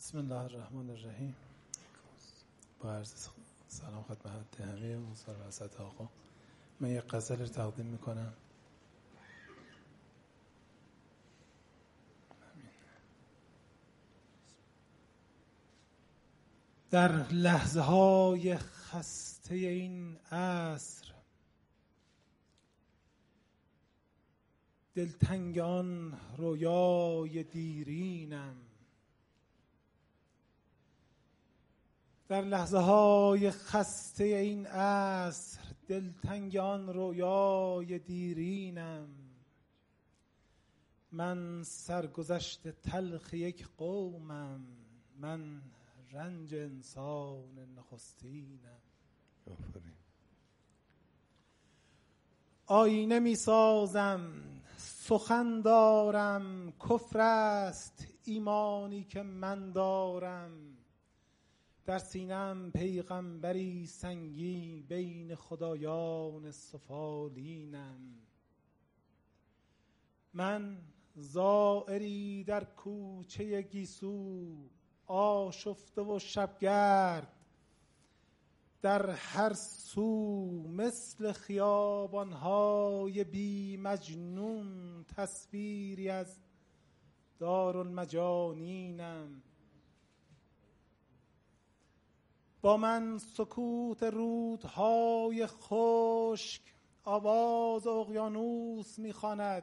بسم الله الرحمن الرحیم. با عرض سلام خدمت همه حضار و حضرت آقا، من یک غزل رو تقدیم میکنم. در لحظه های خسته این عصر، دلتنگ آن رویای دیرینم. در لحظه های خسته این عصر، دلتنگ آن رویای دیرینم. من سرگذشت تلخ یک قومم، من رنج انسان نخستینم. آینه می سازم، سخن دارم، کفر است ایمانی که من دارم. در سینم پیغمبری سنگی، بین خدایان سفالینم. من زائری در کوچه گیسو، آشفته و شبگرد در هر سو. مثل خیابان‌های بی مجنون، تصویری از دارالمجانینم. با من سکوت رودهای خشک، آواز اقیانوس می‌خواند.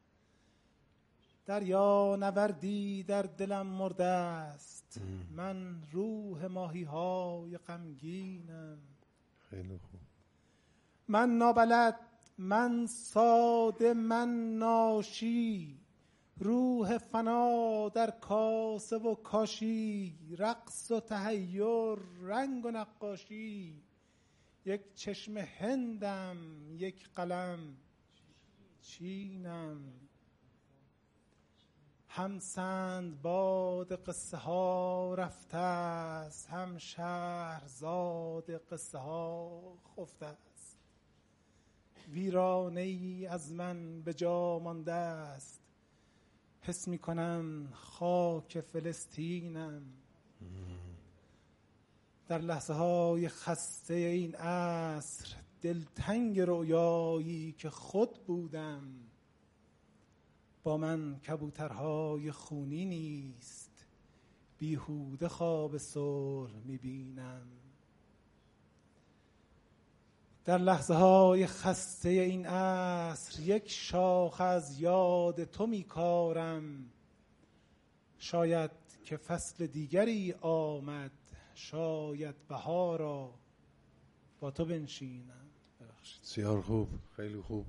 دریا نوردی در دلم مرده است، من روح ماهی‌های غمگینم. خیلی خوب. من نابلد، من ساده، من ناشی، روح فنا در کاسه و کاشی. رقص و تحیر، رنگ و نقاشی، یک چشم هندم، یک قلم چینم. هم سندباد قصه ها رفته است، هم شهرزاد قصه ها خفته است. ویرانه ای از من به جا مانده است، حس می کنم خاک فلسطینم. در لحظه های خسته این عصر، دلتنگ رویایی که خود بودم. با من کبوترهای خونی نیست، بیهوده خواب صلح می بینم. در لحظه های خسته این عصر، یک شاخ از یاد تو می کارم. شاید که فصل دیگری آمد، شاید بهارا با تو بنشینم. بسیار خوب، خیلی خوب.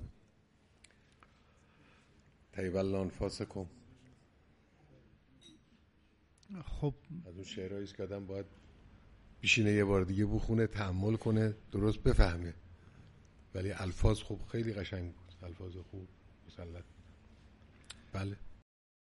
طیب الله انفاسکم. خب از اون شعرهایی است که آدم باید بشینه یه بار دیگه بخونه، تأمل کنه، درست بفهمه. ولی الفاظ خوب، خیلی قشنگ بود، الفاظ خوب مسلط. بله.